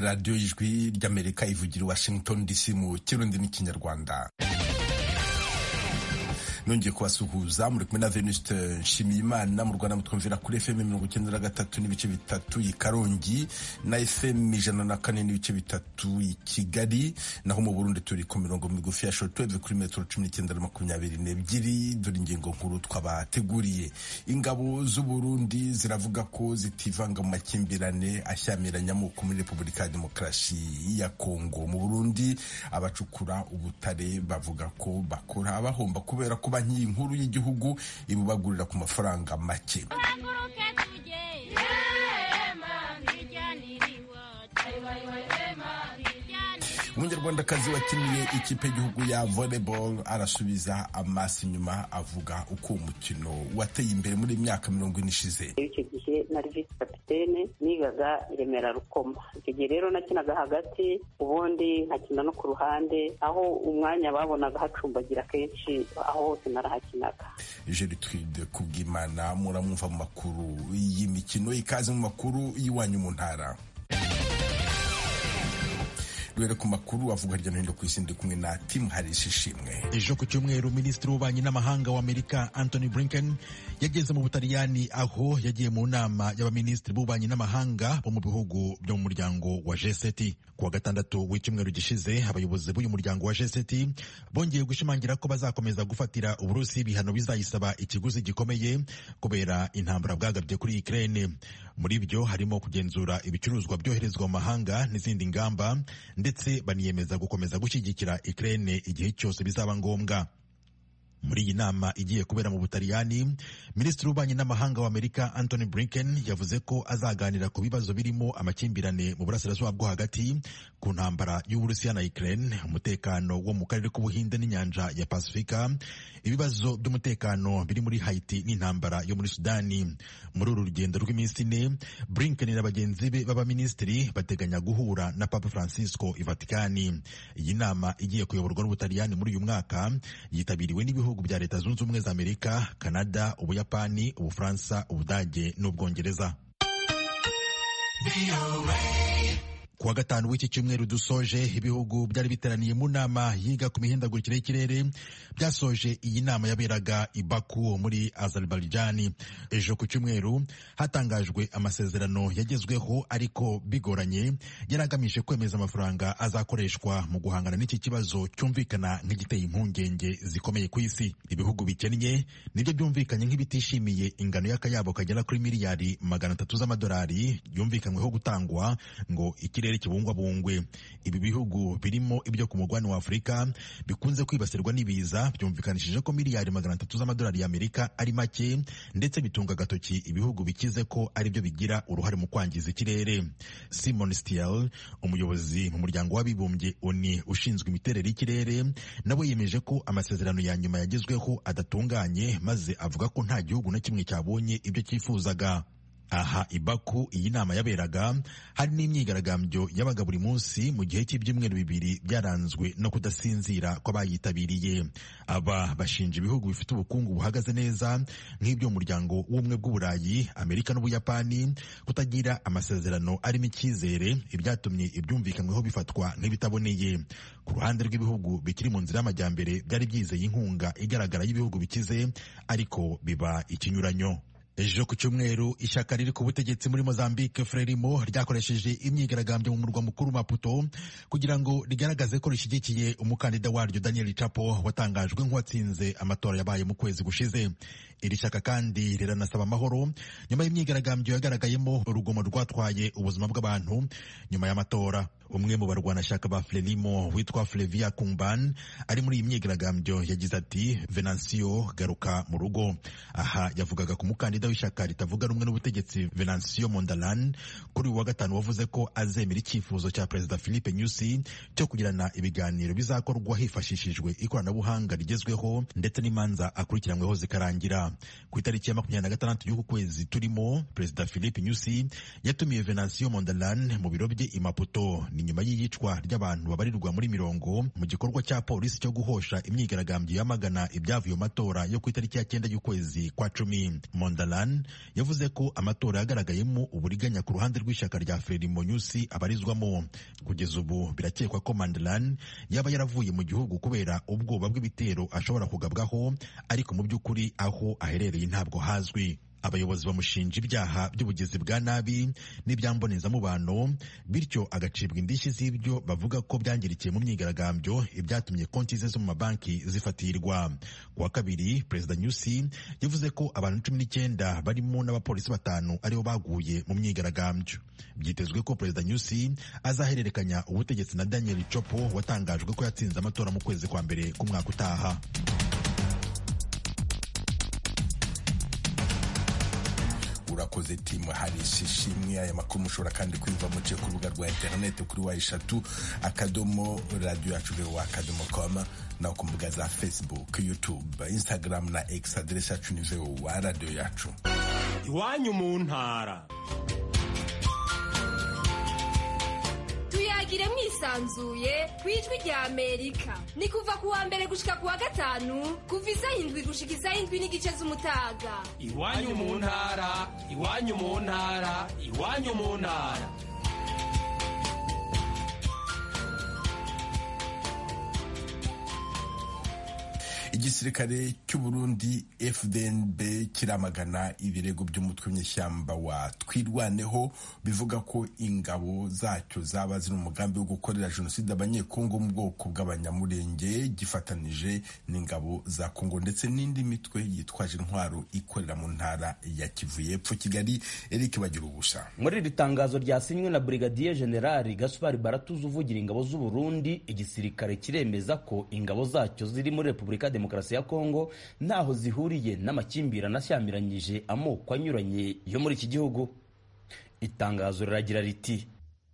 radiyo y'ijwi ry'Amerika ivugira i Washington DC mu Kirundi n'Ikinyarwanda. Nongeye kubasuhuza muri kumwe na Venuste Nshimiyimana. Mu Rwanda mutwumvira kuri FM 93.3 i Karongi na FM 104.3 i Kigali, naho mu Burundi turi ku mirongo migufi ya shortwave kuri metro 1922. Dore ingingo nkuru twabateguriye. Ingabo z'u Burundi ziravuga ko zitivanga mu makimbirane ashyamiranya mu Repubulika ya Demokarasi ya Kongo. Mu Burundi abacukura ubutare bavuga ko bakora bahomba kubera ko banki nkuru y'igihugu ibubagurira ku mafaranga make. Umunyarwandakazi wakiniye ikipe y'igihugu ya volleyball arasubiza amaso inyuma, avuga uko umukino wateye imbere muri myaka 40 ishize. Icyo gihe nari vice capitaine, nigaga Remera Rukoma. Icyo gihe rero nakinaga hagati, ubundi nkakina no ku ruhande, aho umwanya babonaga hacumbagira kenshi, aho hose narahakinaga. Gertrude Kubwimana muramwumva mu makuru y'imikino. Ikaze mu makuru y'iwanyu mu ntara. Duhere ku makuru avuga hirya no hino ku isi, ndi kumwe na Tim Harris Ishimwe. Ejo ku cyumweru Minisitiri w'Ububanyi n'Amahanga wa Amerika Anthony Blinken yageze mu Butaliyani, aho yagiye mu nama y'abaminisitiri b'Ububanyi n'Amahanga bo mu bihugu byo mu muryango wa G7. Kuwa gatandatu w'icyumweru gishize, abayobozi b'uyu muryango wa G7 bongeye gushimangira ko bazakomeza gufatira Uburusi ibihano bizayisaba ikiguzi gikomeye kubera intambara bwagabye kuri Ukraine. Muri byo harimo kugenzura ibicuruzwa byoherezwa mu mahanga n'izindi ngamba, ndetse baniyemeza gukomeza gushyigikira Ukraine igihe cyose bizaba ngombwa. Muri iyi nama igiye kubera mu Butaliyani, Minisitiri w'Ububanyi n'Amahanga wa Amerika Anthony Blinken yavuze ko azaganira ku bibazo birimo amakimbirane mu burasirazuba bwo hagati, ku ntambara y'Uburusiya na Ukraine, umutekano wo mu karere k'Ubuhinde n'inyanja ya Pasifika, ibibazo by'umutekano biri muri Haiti n'intambara yo muri Sudani. Muri uru rugendo rw'iminsi 4, Blinken na bagenzi be b'abaminisitiri bateganya guhura na Papa Francisco i Vatikani. Iyi nama igiye kuyoborwa n'Ubutaliyani muri uyu mwaka yitabiriwe n'ibihugu bya Leta Zunze Ubumwe za Amerika, Canada, Ubuyapani, Ubufaransa, Ubudage n'Ubwongereza. Kuwa gatanu w'iki cyumweru dusoje, ibihugu byari biteraniye mu nama yiga ku mihindagurikire y'ikirere byasoje iyi nama yaberaga i Baku muri Azerbaijan. Ejo ku cyumweru hatangajwe amasezerano yagezweho ariko bigoranye, yaragamije kwemeza amafaranga azakoreshwa mu guhangana n'iki kibazo cyumvikana nk'igiteye impungenge zikomeye ku isi. Ibihugu bikennye nibyo byumvikanye nk'ibitishimiye ingano y'akayabo kagera kuri miliyari 300 z'amadolari yumvikanyweho gutangwa ngo ikirere kibungwabungwe. Ibi bihugu birimo ibyo ku mugabane wa Afurika bikunze kwibasirwa n'ibiza byumvikanishije ko miliyari 300 z'amadolari y'Amerika ari make, ndetse bitunga agatoki ibihugu bikize ko ari byo bigira uruhare mu kwangiza ikirere. Simon Stiel, umuyobozi mu muryango w'abibumbye ONU ushinzwe imiterere y'ikirere, nawe yemeje ko amasezerano ya nyuma yagezweho adatunganye, maze avuga ko nta gihugu na kimwe cyabonye ibyo cyifuzaga. Aha i Baku iyi nama yaberaga, hari n'imyigaragambyo yabaga buri munsi mu gihe cy'ibyumweru 2 byaranzwe no kudasinzira kw'abayitabiriye. Aba bashinja ibihugu bifite ubukungu buhagaze neza nk'ibyo umuryango w'ubumwe bw'Uburayi, Amerika n'Ubuyapani kutagira amasezerano arimo icyizere, ibyatumye ibyumvikanyweho bifatwa nk'ibitaboneye. Ku ruhande rw'ibihugu bikiri mu nzira y'amajyambere byari byizeye inkunga igaragara y'ibihugu bikize, ariko biba ikinyuranyo. Ejo ku cyumweru ishyaka riri ku butegetsi muri Mozambique Frelimo ryakoresheje imyigaragambyo mu murwa mukuru Maputo kugira ngo rigaragaze ko rishyigikiye umukandida waryo Daniel Chapo watangajwe nk'uwatsinze amatora yabaye mu kwezi gushize. Iri shyaka kandi riranasaba amahoro nyuma y'imyigaragambyo yagaragayemo urugomo rwatwaye ubuzima bw'abantu nyuma y'amatora. Umwe mu barwanashyaka ba Frelimo witwa Flavia Kumban ari muri iyi myigaragambyo yagize ati, Venancio garuka mu rugo. Aha yavugaga ku mukandida w'ishyaka ritavuga rumwe n'ubutegetsi Venancio Mondalan kuri uwa gatanu wavuze ko azemera icyifuzo cya Perezida Filipe Nyusi cyo kugirana ibiganiro bizakorwa hifashishijwe ikoranabuhanga rigezweho ndetse n'imanza akurikiranyweho zikarangira. Uganda. Ku itariki ya 26 y'uku kwezi turimo, Perezida Philippe Nyusi yatumiye Venancio Mondlane mu biro bye i Maputo. Ni nyuma y'iyicwa ry'abantu babarirwa muri mirongo mu gikorwa cya polisi cyo guhosha imyigaragambyo yamagana ibyavuye mu matora yo ku itariki ya 9 y'ukwezi kwa 10. Mondlane yavuze ko amatora yagaragayemo uburiganya ku ruhande rw'ishyaka rya Frelimo Nyusi abarizwamo. Kugeza ubu birakekwa ko Mondlane yaba yaravuye mu gihugu kubera ubwoba bw'ibitero ashobora kugabwaho, ariko mu by'ukuri aho aherereye ntabwo hazwi. Abayobozi bamushinja ibyaha by'ubugizi bwa nabi n'ibyambonezamubano, bityo agacibwa indishyi z'ibyo bavuga ko byangirikiye mu myigaragambyo, ibyatumye konti ze zo mu mabanki zifatirwa. Ku wa kabiri, Perezida Nyusi yavuze ko abantu 19 barimo n'abapolisi 5 aribo baguye mu myigaragambyo. Byitezwe ko Perezida Nyusi azahererekanya ubutegetsi na Daniel Chopo watangajwe ko yatsinze amatora mu kwezi kwa mbere k'umwaka utaha. Urakoze timu hari shishimwe. Aya makuru mushobora kandi kuyumva muciye ku rubuga rwa interineti kuri wa3.radio.com na ku mbuga za Facebook, YouTube, Instagram na X. Adresse yacu ni VOA Radio yacu. Iwanyu mu ntara. Tuyagire mwisanzuye kwijwi rya Amerika. Ni kuva ku wa mbere gushika ku wa gatanu, kuva isaha 7 gushika isaha 7 n'igice z'umutaga. Iwanyu mu ntara, iwanyu mu ntara, iwanyu mu ntara. Igisirikare cy'u Burundi FDNB kiramagana ibirego by'umutwe w'ishyamba wa Twirwaneho bivuga ko ingabo zacyo zaba ziri mu mugambi wo gukorera jenoside abanyekongo mu bwoko bw'abanyamurenge, gifatanije n'ingabo za Kongo ndetse n'indi mitwe yitwaje intwaro ikorera mu ntara ya Kivu y'Epfo. Kigali, Eric Bagirugusa. Muri iri tangazo ryasinywe na Brigadier General Gaspard Baratuza uvugira ingabo z'u Burundi, igisirikare kiremeza ko ingabo zacyo ziri muri Repubulika Demokarasi ya Kongo ntaho zihuriye n'amakimbirane ashyamiranyije amoko anyuranye yo muri iki gihugu. Itangazo riragira riti: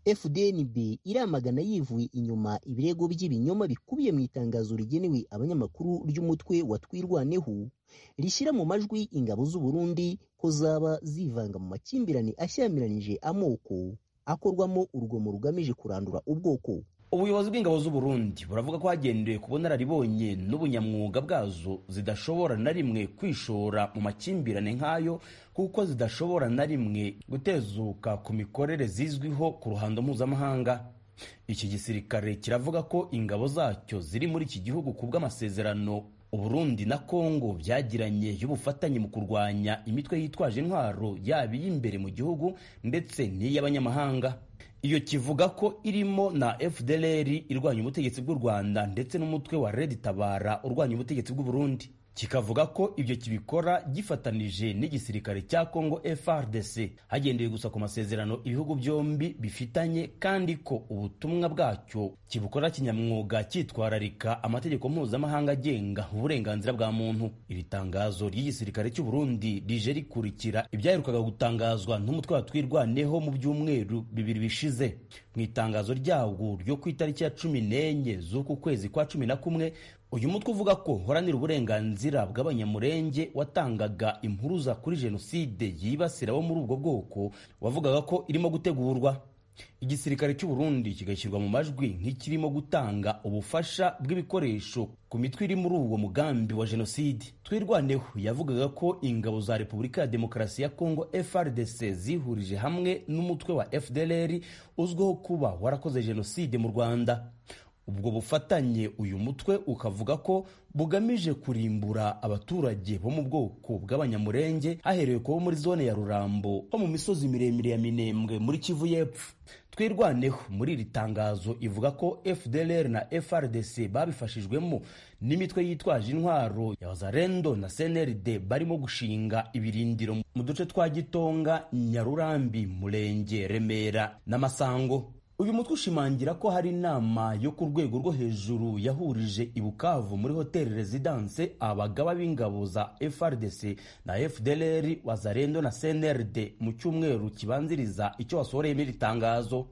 FDNB iramagana yivuye inyuma ibirego by'ibinyoma bikubiye mu itangazo rigenewe abanyamakuru ry'umutwe wa Twirwaneho rishyira mu majwi ingabo z'u Burundi ko zaba zivanga mu makimbirane ashyamiranyije amoko akorwamo urugomo rugamije kurandura ubwoko. Ubuyobozi bw'ingabo z'u Burundi buravuga ko hagendewe ku bunararibonye n'ubunyamwuga bwazo zidashobora na rimwe kwishora mu makimbirane nk'ayo, kuko zidashobora na rimwe gutezuka ku mikorere zizwiho ku ruhando mpuzamahanga. Iki gisirikare kiravuga ko ingabo zacyo ziri muri iki gihugu ku bw'amasezerano Uburundi na Kongo byagiranye y'ubufatanye mu kurwanya imitwe yitwaje intwaro yaba iy'imbere mu gihugu ndetse n'iy'abanyamahanga. Iyo kivuga ko irimo na FDLR irwanya ubutegetsi bw'u Rwanda ndetse n'umutwe wa Red Tabara urwanya ubutegetsi bw'u Burundi. Kikavuga ko ibyo kibikora gifatanije n'igisirikare cya Kongo FARDC hagendeye gusa ku masezerano ibihugu byombi bifitanye, kandi ko ubutumwa bwacyo kibukora kinyamwuga cyitwararika amategeko mpuzamahanga agenga uburenganzira bwa muntu. Iri tangazo ry'igisirikare cy'u Burundi rije rikurikira ibyaherukaga gutangazwa n'umutwe wa Twirwaneho mu byumweru 2 bishize. Mu itangazo ryawo ryo ku itariki ya 14 z'uku kwezi kwa 11, uyu mutwe uvuga ko horanira uburenganzira bw'abanyamurenge watangaga impuruza kuri jenoside yibasira bo muri ubwo bwoko wavugaga ko irimo gutegurwa. Igisirikare cy'u Burundi kigashyirwa mu majwi nk'ikirimo gutanga ubufasha bw'ibikoresho ku mitwe iri muri uwo mugambi wa jenoside. Twirwaneho yavugaga ko ingabo za Repubulika ya Demokarasi ya Kongo FARDC zihurije hamwe n'umutwe wa FDLR uzwiho kuba warakoze jenoside mu Rwanda. Ubwo bufatanye uyu mutwe ukavuga ko bugamije kurimbura abaturage bo mu bwoko bw'abanyamurenge haherewe ko muri zone ya Rurambo ho mu misozi miremire ya Minembwe muri Kivu y'Epfo. Twirwaneho muri iri tangazo ivuga ko FDLR na FARDC babifashijwemo n'imitwe yitwaje intwaro ya Wazalendo na CNRD barimo gushinga ibirindiro mu duce twa Gitonga, Nyarurambi, Murenge, Remera na Masango. Uyu mutwe ushimangira ko hari inama yo ku rwego rwo hejuru yahurije i Bukavu muri Hotel Residence abagaba b'ingabo za FARDC na FDLR, Wazalendo na CNRD mu cyumweru kibanziriza icyo wasoreye muri tangazo.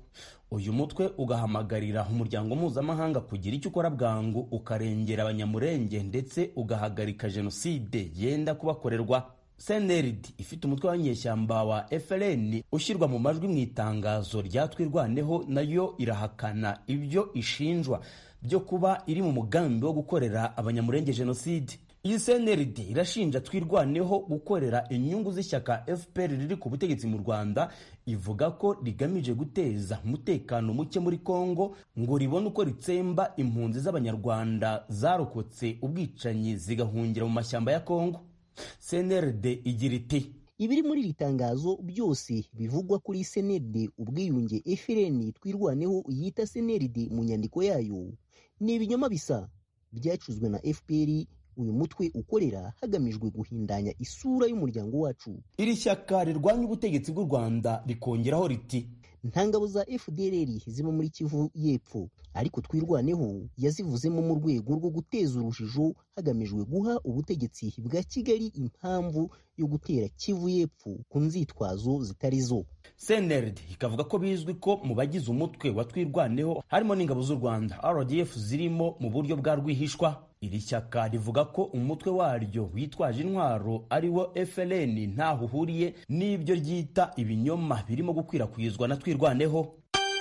uyu mutwe ugahamagarira umuryango mpuzamahanga kugira icyo ukora bwangu ukarengera abanyamurenge ndetse ugahagarika jenoside yenda kubakorerwa. CNRD ifite umutwe w'abanyeshyamba wa FLN ushyirwa mu majwi mu itangazo rya Twirwaneho, nayo irahakana ibyo ishinjwa byo kuba iri mu mugambi wo gukorera abanyamurenge jenoside. Iyi CNRD irashinja Twirwaneho gukorera inyungu z'ishyaka FPR riri ku butegetsi mu Rwanda, ivuga ko rigamije guteza umutekano muke muri Kongo ngo ribone uko ritsemba impunzi z'abanyarwanda zarokotse ubwicanyi zigahungira mu mashyamba ya Kongo. CNRD igira iti ibiri muri iri tangazo byose bivugwa kuri CNRD ubwiyunge FLN Twirwaneho yita CNRD mu nyandiko yayo ni ibinyoma bisa byacuzwe na FPR, uyu mutwe ukorera hagamijwe guhindanya isura y'umuryango wacu. Iri shyaka rirwanya ubutegetsi bw'u Rwanda rikongeraho riti nta ngabo za FDLR ziba muri Kivu y'Epfo, ariko Twirwaneho yazivuzemo mu rwego rwo guteza urujijo hagamijwe guha ubutegetsi bwa Kigali impamvu yo gutera Kivu y'Epfo ku nzitwazo zitari zo. CNRD ikavuga ko bizwi ko mu bagize umutwe wa Twirwaneho harimo n'ingabo z'u Rwanda RDF zirimo mu buryo bwa rwihishwa. Iri shyaka rivuga ko umutwe waryo witwaje intwaro ari wo FLN ntaho uhuriye n'ibyo ryita ibinyoma birimo gukwirakwizwa na Twirwaneho.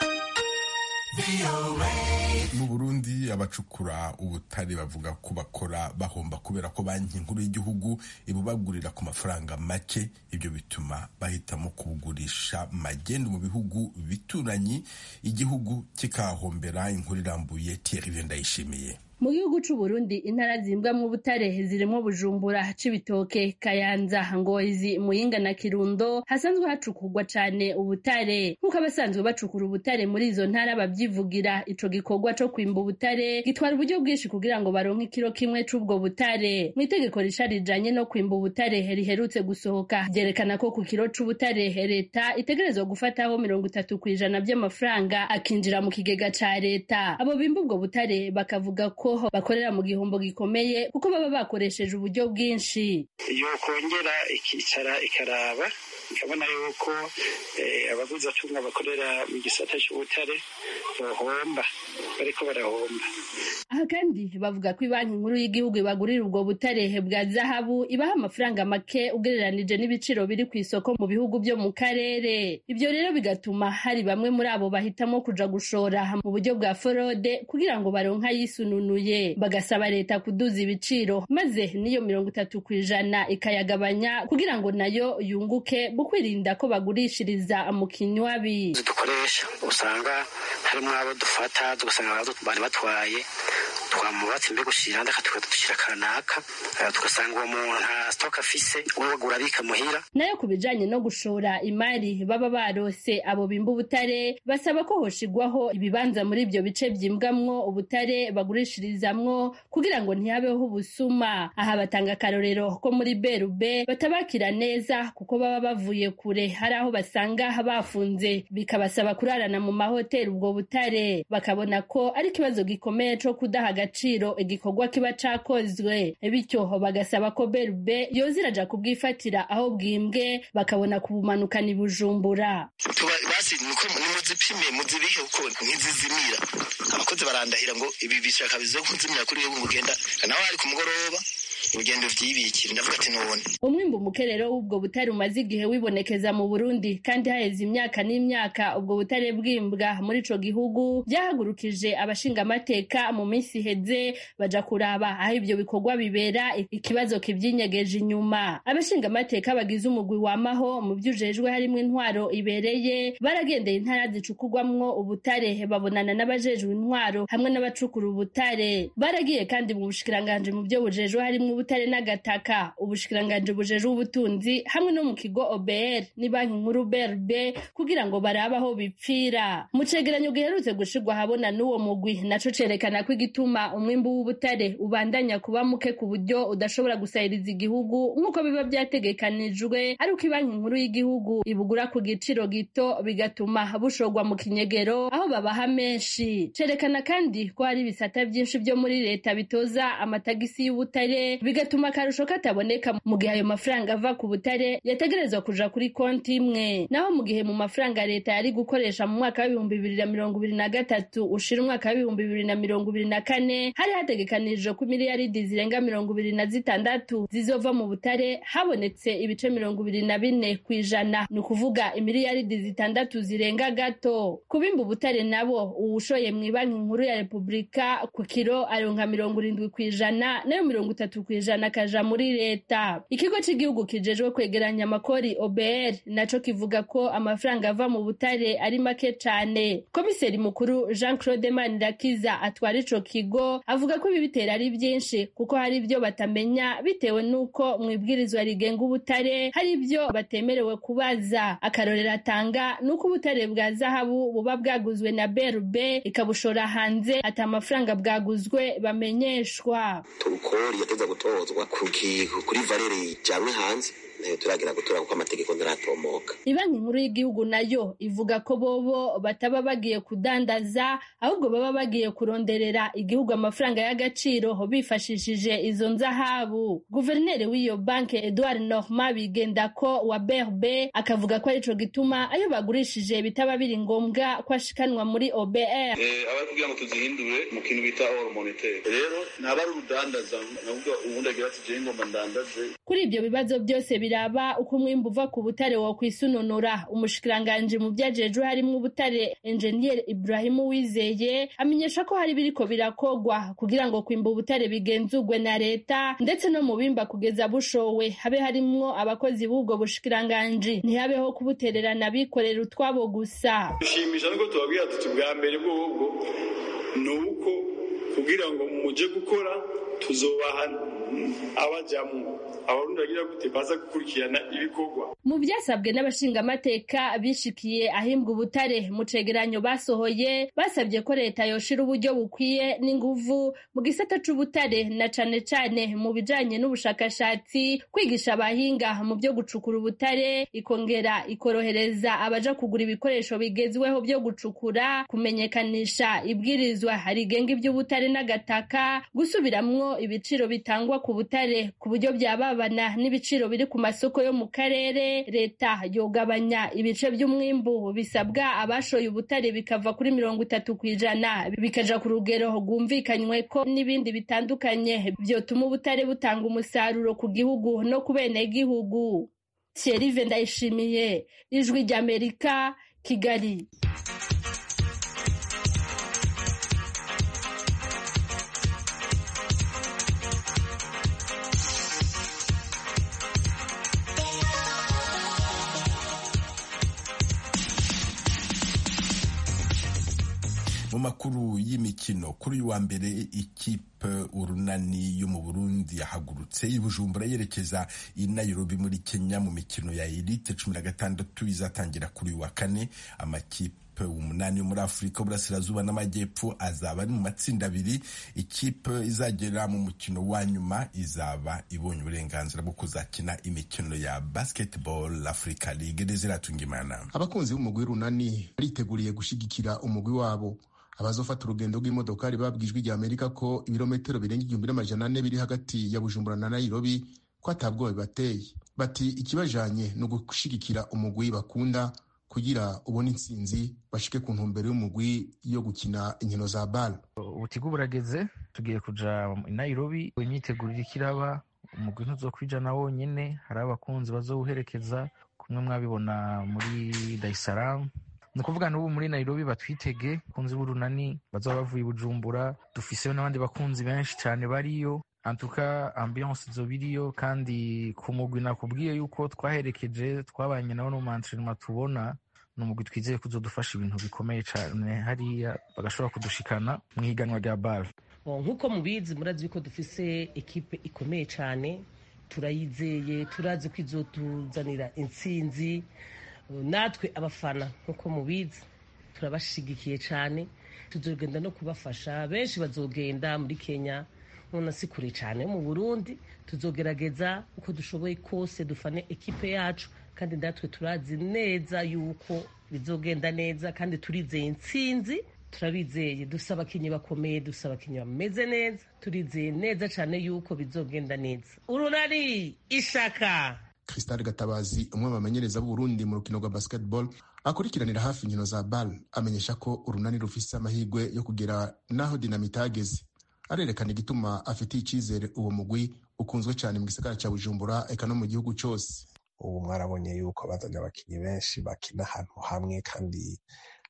Mu Burundi abacukura ubutare bavuga ko bakora bahomba kubera ko banki nkuru y'igihugu ibubagurira ku mafaranga make, ibyo bituma bahitamo kubugurisha magendu mu bihugu bituranyi, igihugu kikahombera. Inkuru irambuye Thierry Ndayishimiye. Mu gihugu c'u Burundi intara zimbwamwo ubutare zirimo Bujumbura, Cibitoke, Kayanza, Ngozi, Muyinga na Kirundo hasanzwe hacukurwa cane ubutare. Nkuko abasanzwe bacukura ubutare muri izo ntara babyivugira, ico gikorwa co kwimba ubutare gitwara uburyo bwinshi kugira ngo baronke ikiro kimwe c'ubwo butare. Mu itegeko risharijanye no kwimba ubutare riherutse gusohoka ryerekana ko ku kiro c'ubutare leta itegerezwa gufataho 30% by'amafaranga akinjira mu kigega ca leta. Abo bimba ubwo butare bakavuga ko bakorera mu gihombo gikomeye kuko baba bakoresheje uburyo bwinshi. Iyo kongera ikicara ikaraba ikabona yuko abaguzi atunga bakorera mu gisata cy'ubutare bohomba, bariko barahomba. Aha kandi bavuga ko banki nkuru y'igihugu ibagurira ubwo butare bwa zahabu ibaha amafaranga make ugereranije n'ibiciro biri ku isoko mu bihugu byo mu karere. Ibyo rero bigatuma hari bamwe muri abo bahitamo kuja gushora mu buryo bwa forode kugira ngo baronka yisununuye, bagasaba leta kuduza ibiciro maze niyo 30% ikayagabanya kugira ngo nayo yunguke, bukwirinda ko bagurishiriza mu kinywabi. Dukoresha usanga harimo abo dufata tugasanga bari batwaye twamubatse mbe gushira ndakatuka dushira kanaka tugasanga uwo muntu nta stock afise uwo bagura bika muhira. Nayo kubijanye no gushora imari baba barose abo bimba ubutare basaba ko hoshigwaho ibibanza muri ibyo bice byimbwamwo ubutare bagurishirizamwo kugira ngo ntihabeho ubusuma. Aha batanga karorero ko muri Berube batabakira neza kuko baba bavuye kure, hari aho basanga bafunze bikabasaba kurarana mu mahoteli ubwo butare, bakabona ko ari kibazo gikomeye co kudaha agaciro igikorwa kiba cakozwe, bityo bagasaba ko Berube yoziraja kubwifatira aho bwimbwe bakabona kubumanukana i Bujumbura. Basi nuko nimuzipime muzibihe uko ntizizimira. Abakozi barandahira ngo ibi bishaka bizo kuzimira kuri yo ngugenda naho ari ku mugoroba urugendo vyibikira. Ndavuga ati none umwimbu mukerero w'ubwo butare umaze igihe wibonekeza mu Burundi, kandi haheze imyaka n'imyaka ubwo butare bwimbwa muri ico gihugu byahagurukije abashinga amateka mu minsi iheze baja kuraba aho ibyo bikorwa bibera, ikibazo kivyinyegeje inyuma. Abashinga amateka bagize umugwi wamaho mu byujejwe harimo intwaro ibereye baragendeye intara zicukurwamwo ubutare, babonana n'abajejwe intwaro hamwe n'abacukura ubutare. Baragiye kandi mu bushikiranganje mu byo bujejwe harimo ubutare n'agataka, ubushikiranganje bujejwe ubutunzi hamwe no mu kigo OBR ni banki nkuru BRB kugira ngo barabaho bipfira. Mu cegeranyo giherutse gushirwa habona n'uwo mugwi naco cerekana ko igituma umwimbu w'ubutare ubandanya kuba muke ku buryo udashobora gusahiriza igihugu nk'uko biba byategekanijwe, ari uko banki nkuru y'igihugu ibugura ku giciro gito bigatuma bushorwa mu kinyegero aho babaha menshi. Cerekana kandi ko hari ibisata byinshi byo muri leta bitoza amatagisi y'ubutare bigatuma akarusho kataboneka mu gihe ayo mafaranga ava ku butare yategerezwa kuja kuri konti imwe. Naho mu gihe mu mafaranga leta yari gukoresha mu mwaka w'ibihumbi 2023 ushira umwaka w'ibihumbi 2024 hari hategekanijwe ko miliyaridi zirenga 26 zizova mu butare, habonetse ibice 24 kw'ijana, ni ukuvuga imiliyaridi 6 zirenga gato. Kubimba ubutare nabo uwushoye mu banki nkuru ya Repubulika ku kiro aronka 70 kw'ijana, nayo 30 kw'ijana kaja muri leta. Ikigo cy'igihugu kijejwe kwegeranya amakori OBR naco kivuga ko amafaranga ava mu butare ari make cane. Komiseri mukuru Jean-Claude Manirakiza atwara ico kigo avuga ko ibi bitera ari byinshi kuko hari ibyo batamenya bitewe nuko mu ibwirizwa rigenga ubutare hari ibyo batemerewe kubaza. Akarorero atanga nuko ubutare bwa zahabu buba bwaguzwe na BRB ikabushora hanze ati amafaranga bwaguzwe bamenyeshwa. Turukori yateza gutozwa kuri valere jamwe hanze turagira gutora kuko amategeko ndaratomoka. Ibanki nkuru y'igihugu nayo ivuga ko bobo bataba bagiye kudandaza ahubwo baba bagiye kuronderera igihugu amafaranga y'agaciro bifashishije izo nzahabu. Guverineri w'iyo banki Edouard Normand Bigendako wa BRB akavuga ko arico gituma ayo bagurishije bitaba biri ngombwa ko ashikanwa muri OBR. Abavuga ngo tuzihindure mu kintu bita hors monetaire. Rero ntabari urudandaza nabwo ubundi agira ati je ngomba ndandaze. Kuri ibyo bibazo byose biraba uko umwimbu uva ku butare wo kwisununura, umushikiranganje mu byajejwe harimo ubutare Engineer Ibrahim Uwizeye amenyesha ko hari biriko birakogwa kugira ngo kwimba ubutare bigenzurwe na leta, ndetse no mu bimba kugeza bushowe habe harimwo abakozi b'ubwo bushikiranganje, ntihabeho kubutererana bikorera utwabo gusa. Bishimisha nuko tubabwira tuti bwa mbere bwo nuko kugira ngo muje gukora tuzobaha abajamwe abarundi bagira gute baza gukurikirana ibikorwa. Mu byasabwe n'abashingamateka bishikiye ahimbwa ubutare mu cegeranyo basohoye basabye ko leta yoshira uburyo bukwiye n'inguvu mu gisata c'ubutare na cane cane mu bijanye n'ubushakashatsi, kwigisha abahinga mu byo gucukura ubutare, ikongera ikorohereza abaja kugura ibikoresho bigezweho byo gucukura, kumenyekanisha ibwirizwa rigenga iby'ubutare n'agataka, gusubiramwo ibiciro bitangwa ku butare ku buryo byababana n'ibiciro biri ku masoko yo mu karere. Leta yogabanya ibice by'umwimbu bisabwa abashoye ubutare bikava kuri 30 kw'ijana bikaja ku rugero rwumvikanywe ko n'ibindi bitandukanye byotuma ubutare butanga umusaruro ku gihugu no ku bene gihugu. Thierry Vendayishimiye, Ijwi ry'Amerika, Kigali. Mu makuru y'imikino kuri uyu wa mbere ikipe urunani yo mu Burundi yahagurutse i Bujumbura yerekeza i Nairobi muri Kenya mu mikino ya Elite 16 izatangira kuri uyu wa kane. Amakipe umunani yo muri Afurika Burasirazuba n'Amajyepfo azaba ari mu matsinda abiri. Ikipe izagera mu mukino wa nyuma izaba ibonye uburenganzira bwo kuzakina imikino ya Basketball Africa League. Desiratungimana, abakunzi b'umugwi runani bariteguriye gushigikira umugwi wabo. Abazofata urugendo rw'imodokari babwijwe rya Amerika ko ibirometero birenga 1400 biri hagati ya Bujumbura na Nairobi ko atabwoba bibateye. Bati ikibajanye no gushigikira umugwi bakunda kugira ubone intsinzi bashike ku ntumbero y'umugwi yo gukina inkino za BAL. Ubutigu burageze, tugiye kuja i Nairobi, imyitegurire kiraba, umugwi ntuzokwijana wonyene, hari abakunzi bazowuherekeza kumwe mwabibona muri Dar es Salaam. Nukuvuga n'ubu muri Nairobi batwitege, kunzi b'urunani bazoba bavuye Bujumbura, dufiseyo n'abandi bakunzi benshi cyane bariyo. Antuka ambiance zobiriyo, kandi ku mugwi nakubwiye yuko twaherekeje twabanye nawo no entraînement tubona n'umugwi twizeye kuzodufasha ibintu bikomeye cyane hariya bagashobora kudushikana mu higanwa rya BAL. Nkuko mubizi murazi yuko dufise ekipe ikomeye cyane, turayizeye, turazi ko izotuzanira intsinzi. Natwe abafana nkuko mubizi turabashigikiye cyane, tuzogenda no kubafasha. Benshi bazogenda muri Kenya, none si kure cyane mu Burundi. Tuzogerageza uko dushoboye kose dufane ekipe yacu, kandi natwe turazi neza yuko bizogenda neza, kandi turizeye intsinzi turabizeye, dufise abakinyi bakomeye, dufise abakinyi bameze neza, turizeye neza cane yuko bizogenda neza. Urunani ishaka. Crystal Gatabazi, umwe bamenyereza b'Uburundi mu rukino rwa basketball akurikiranira hafi inkino za BAL, amenyesha ko urunani rufise amahirwe yo kugera naho Dinamite ageze. Arerekana igituma afitiye icizere uwo mugwi ukunzwe cyane mu gisagara cya Bujumbura eka no mu gihugu cyose. Ubu mwarabonye yuko bazanye abakinyi benshi bakina ahantu hamwe, kandi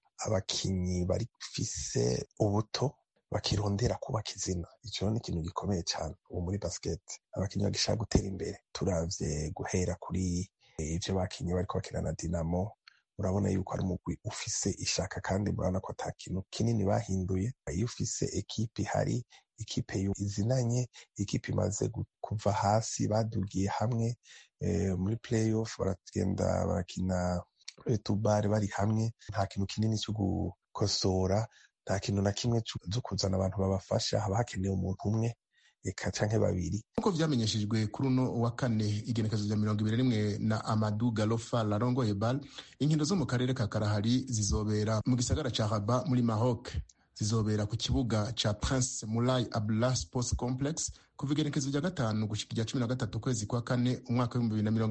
abakinyi barifise ubuto bakirondera kubaka izina. Icyo ni ikintu gikomeye cyane ubu muri basket. Abakinyi bagishaka gutera imbere, turavye guhera kuri ivyo bakinyi bariko bakina na Dinamo, urabona yuko ari umugwi ufise ishaka, kandi murabona ko ata kintu kinini bahinduye. Iyo ufise ekipe ihari, ikipe izinanye, ikipe imaze kuva hasi badugiye hamwe muri playoff, baragenda barakina tubare bari hamwe, nta kintu kinini cyo gukosora, nta kintu na kimwe cyo kuzana abantu babafasha, haba hakenewe umuntu umwe eka canke babiri. Nkuko vyamenyeshejwe kuri uno wa kane igenekezo rya 21 na Amadou Galofa larongoye BAL, inkino zo mu karere ka Kalahari zizobera mu gisagara ca Rabat muri Maroc. Zizobera ku kibuga ca Prince Moulay Abdallah Sports Complex kuva igenekezo rya 5 gushika rya 13 kwezi kwa 4 umwaka wa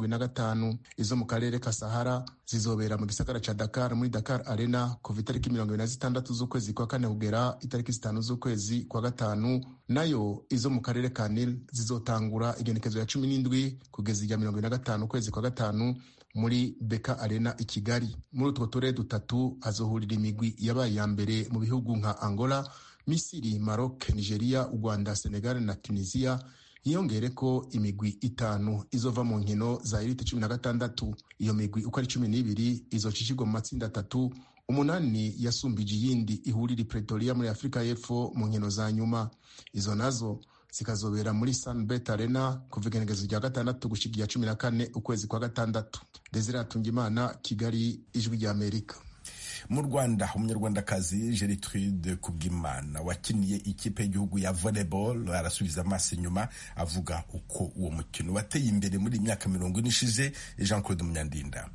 2025. Izo mu karere ka Sahara zizobera mu gisagara ca Dakar muri Dakar Arena kuva itariki 26 z'ukwezi kwa 4 kugera itariki 5 z'ukwezi kwa 5. Nayo izo mu karere ka Nil zizotangura igenekezo ya 17 kugeza rya 25 kwezi kwa 5 muri Beka Arena i Kigali. Muri utwo turere dutatu hazohurira imigwi yabaye ya mbere mu bihugu nka Angola, Misiri, Maroc, Nigeria, Rwanda, Senegal na Tunisia. Yongere ko imigwi 5 izova mu nkino za Elite 16. Iyo migwi uko ari 12 izocishirwa mu matsinda 3, 8 yasumbije iyindi ihurira Pretoria muri Afrika y'Epfo mu nkino za nyuma. Izo nazo zikazobera muri Sunbet Arena kuva igenekezo rya 6 gushika rya 14 ukwezi kwa 6. Desire Atungimana, Kigali, Ijwi rya Amerika. Mu Rwanda, umunyarwandakazi Gertrude Kubwimana wakiniye ikipe y'igihugu ya volleyball arasubiza amaso inyuma avuga uko uwo mukino wateye imbere muri imyaka 40 ishize. Jean Claude Munyandinda.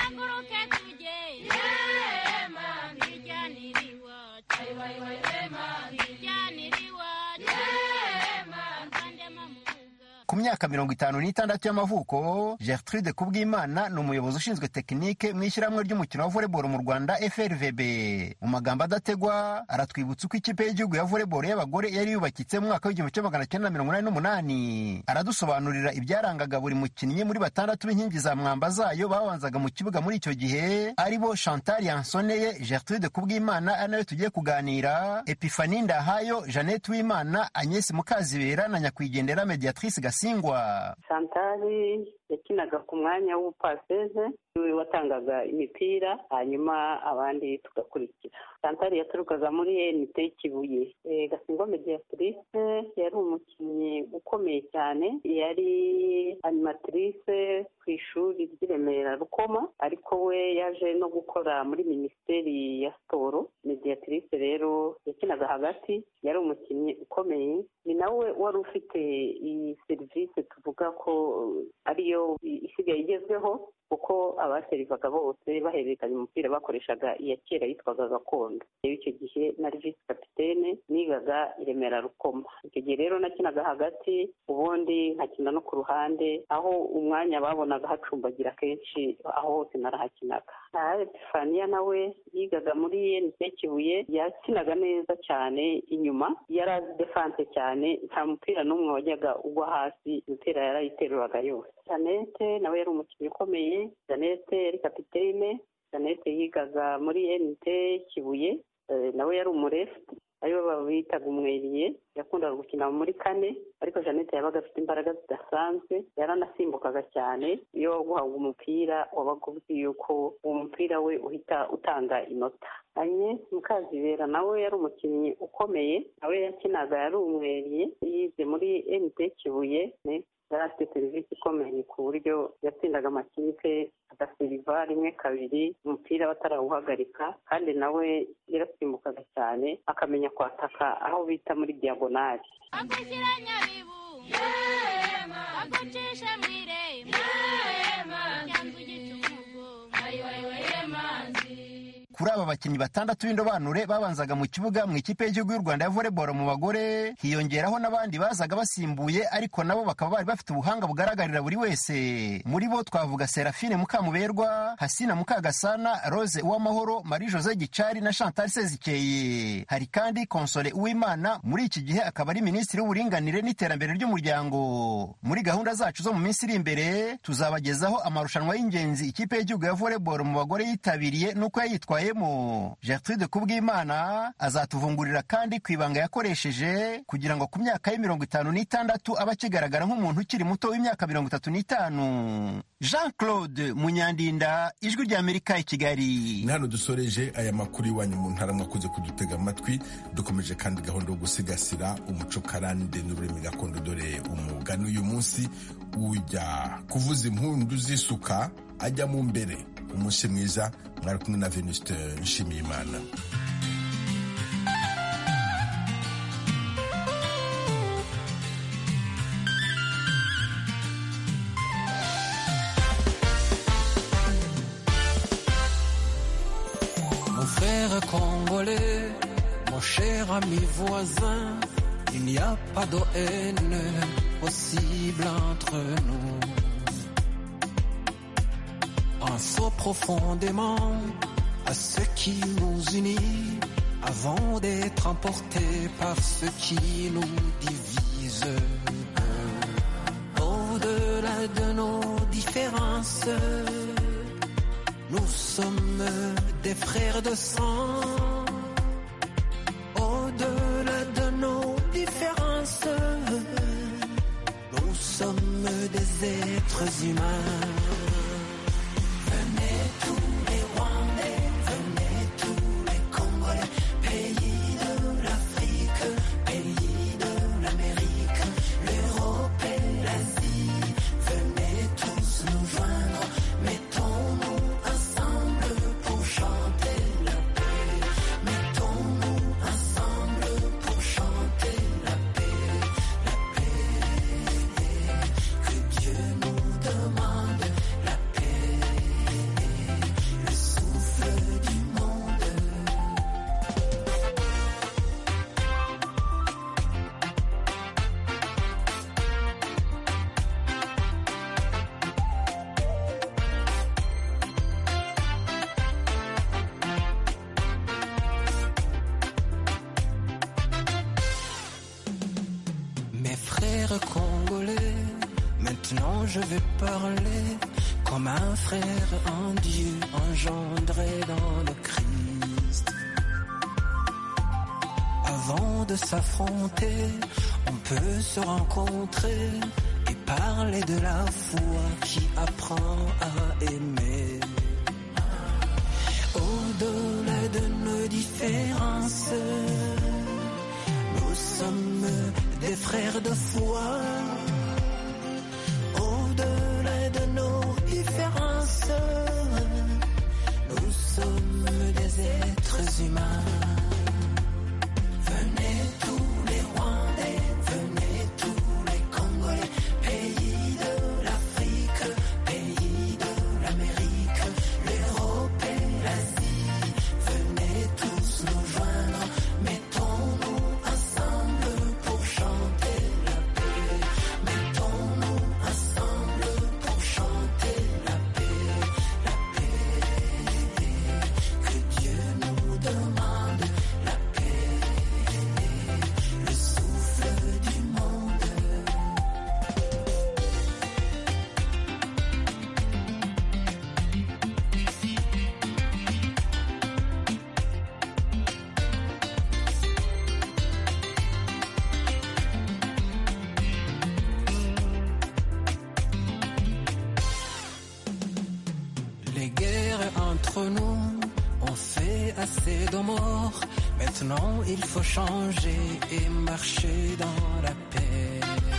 Ku myaka 56 y'amavuko, Gertrude Kubwimana ni umuyobozi ushinzwe tekinike mu ishyirahamwe ry'umukino wa volleyball mu Rwanda FRVB. Mu magambo adategwa aratwibutsa uko ikipe y'igihugu ya volleyball y'abagore yari yubakitse mu mwaka w'1988. Aradusobanurira ibyarangaga buri mukinnyi muri 6 b'inkingi za mwamba zayo babanzaga mu kibuga muri icyo gihe, aribo Chantal Yansoneye, Gertrude Kubwimana anayo tugiye kuganira, Epiphanie Ndahayo, Jeannette Wimana, Agnes Mukazibera na nyakwigendera Mediatrice Singwa. Santari yakinaga ku mwanya w'upaseze, we watangaga imipira hanyuma abandi tugakurikira. Santari yaturukaga muri NT Kibuye. Gasingwa Mediatrice yari umukinnyi ukomeye cyane, yari animatrice ku ishuri ry'Iremera Rukoma, ariko we yaje no gukora muri Minisiteri ya Siporo. Mediatrice rero yakinaga hagati, yari umukinnyi ukomeye, ni nawe wari ufite iyi serivisi tuvuga ko ariyo isigaye igezweho, kuko abaserivaga bose bahererekanya umupira bakoreshaga iya kera yitwaga gakondo. Icyo gihe nari vice kapitene, nigaga Iremera Rukoma. Icyo gihe rero nakinaga hagati, ubundi nkakina no ku ruhande, aho umwanya babonaga hacumbagira kenshi, aho hose narahakinaga. Epifania nawe yigaga muri NT Kibuye, yakinaga neza cyane inyuma, yari defense cyane, nta mupira n'umwe wajyaga ugwa hasi, imipira yarayiteruraga yose. Jeannette nawe yari umukinnyi ukomeye. Jeannette yari kapitene. Jeannette yigaga muri NT Kibuye, nawe yari umurefti, ayo bitaga umweriye, yakundaga gukina muri kane, ariko Jeannette yabaga afite imbaraga zidasanzwe, yaranasimbukaga cyane. Iyo waguhaga umupira wabaga uzi yuko uwo mupira we uhita utanga inota. Agnes Mukazibera nawe yari umukinnyi ukomeye, nawe yakinaga yari umweriye, yize muri NT Kibuye, yari afite serivisi ikomeye ku buryo yatsindaga amakipe agaseriva 1-2 umupira batarawuhagarika, kandi nawe yarasimbukaga cyane akamenya kwataka aho bita muri diagonali. Ku kuri aba bakinnyi 6 b'indobanure babanzaga mu kibuga mu ikipe y'igihugu y'u Rwanda ya volleyball mu bagore, hiyongeraho n'abandi bazaga basimbuye ariko nabo bakaba bari bafite ubuhanga bugaragarira buri wese. Muri bo twavuga Serafine Mukamuberwa, Hasina Mukagasana, Rose Uwamahoro, Marie Jose Gicari na Chantal Sezikeye. Hari kandi Konsole Uwimana, muri iki gihe akaba ari minisitiri w'uburinganire n'iterambere ry'umuryango. Muri gahunda zacu zo mu minsi iri imbere tuzabagezaho amarushanwa y'ingenzi ikipe y'igihugu ya volleyball mu bagore yitabiriye n'uko yayitwayemo. Gertrude Kubwimana azatuvungurira kandi ku ibanga yakoresheje kugira ngo ku myaka ye 56 aba akigaragara nk'umuntu ukiri muto w'imyaka 35. Jean-Claude Munyandinda, Ijwi ry'Amerika i Kigali. Ni hano dusoreje aya makuru iwanyu mu ntara, mwakoze kudutega amatwi. Dukomeje kandi gahunda yo gusigasira umuco karande n'ururimi gakondo, dore umugani uyu munsi ujya kuvuza impundu z'isuka ajya mu mbere. Umunsi mwiza, mwari kumwe na Venuste Nshimiyimana. Mon frère congolais, mon cher ami voisin, il n'y a pas de haine possible entre nous. Pensons profondément à ce qui nous unit avant d'être emportés par ce qui nous divise. Au-delà de nos différences, nous sommes des frères de sang. Au-delà de nos différences, nous sommes des êtres humains. Venez tous les Rwandais, venez tous les Congolais, pays de l'Afrique, pays de l'Amérique, l'Europe et l'Asie. Venez tous nous joindre, mettons-nous ensemble pour chanter la paix. Mettons-nous ensemble pour chanter la paix, la paix. Que Dieu nous demande la paix, le souffle du monde. Mes frères congolais, maintenant je vais parler comme un frère en Dieu engendré dans le Christ. Avant de s'affronter, on peut se rencontrer et parler de la foi qui apprend à aimer. Au-delà de nos différences, nous sommes des frères de foi. Au-delà de nos différences, nous sommes des êtres humains. Venez tous les Rwandais, venez tous les Congolais, pays de l'Afrique, pays de l'Amérique, l'Europe et l'Asie. Venez tous nous joindre, mettons-nous ensemble pour chanter la paix. Mettons-nous ensemble pour chanter la paix, la paix. Que Dieu nous demande la paix, le souffle du monde. Les guerres entre nous ont fait assez de morts. Maintenant il faut changer et marcher dans la paix.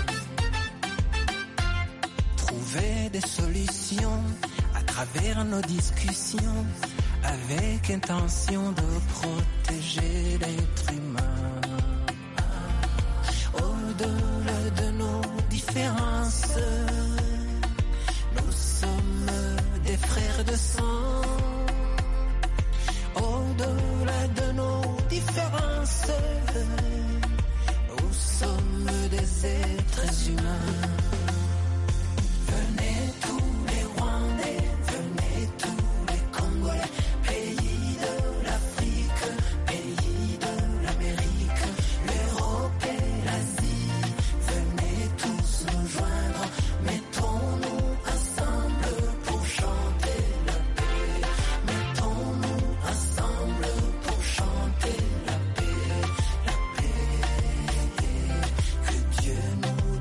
Trouver des solutions à travers nos discussions avec intention de protéger l'être humain. Au-delà de nos différences, nous sommes des frères de sang. Nous sommes des êtres humains.